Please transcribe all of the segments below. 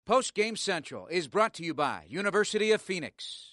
Post Game Central is brought to you by University of Phoenix.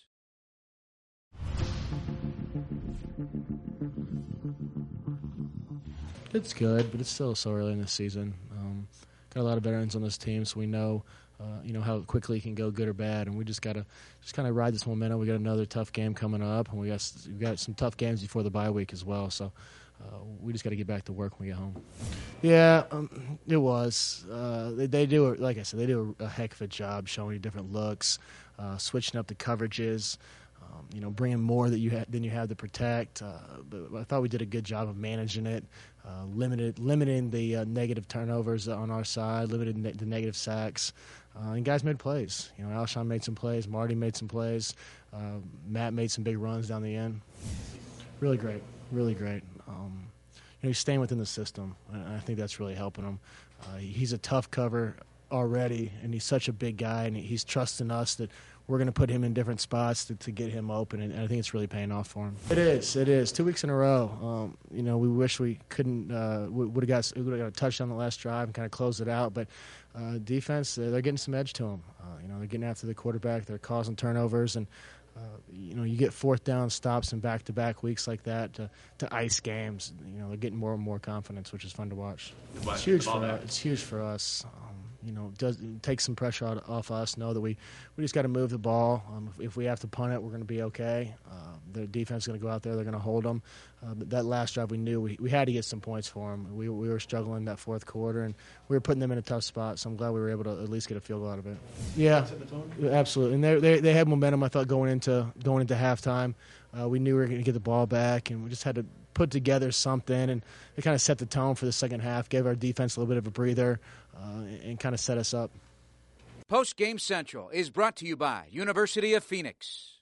It's good, but it's still so early in the season. Got a lot of veterans on this team, so we know, how quickly it can go, good or bad, and we just gotta kind of ride this momentum. We got another tough game coming up, and we got some tough games before the bye week as well. So we just got to get back to work when we get home. Yeah, it was. They do, like I said, they do a heck of a job showing you different looks, switching up the coverages. Bringing more than you have to protect. But I thought we did a good job of managing it, limiting the negative turnovers on our side, limiting the negative sacks. And guys made plays. Alshon made some plays. Marty made some plays. Matt made some big runs down the end. Really great. Really great. He's staying within the system, and I think that's really helping him. He's a tough cover already, and he's such a big guy, and he's trusting us that we're going to put him in different spots to get him open, and I think it's really paying off for him. It is. 2 weeks in a row. We wish we couldn't. We would have got a touchdown the last drive and kind of closed it out, but defense, they're getting some edge to them. They're getting after the quarterback. They're causing turnovers, and you get fourth down stops in back-to-back weeks like that to ice games. They're getting more and more confidence, which is fun to watch. It's huge for us. Does take some pressure off us. Know that we just got to move the ball. If we have to punt it, we're going to be okay. The defense is going to go out there. They're going to hold them. But that last drive, we knew we had to get some points for them. We were struggling that fourth quarter, and we were putting them in a tough spot. So I'm glad we were able to at least get a field goal out of it. Yeah, absolutely. And they had momentum. I thought going into halftime, we knew we were going to get the ball back, and we just had to put together something, and it kind of set the tone for the second half, gave our defense a little bit of a breather, and kind of set us up. Post Game Central is brought to you by University of Phoenix.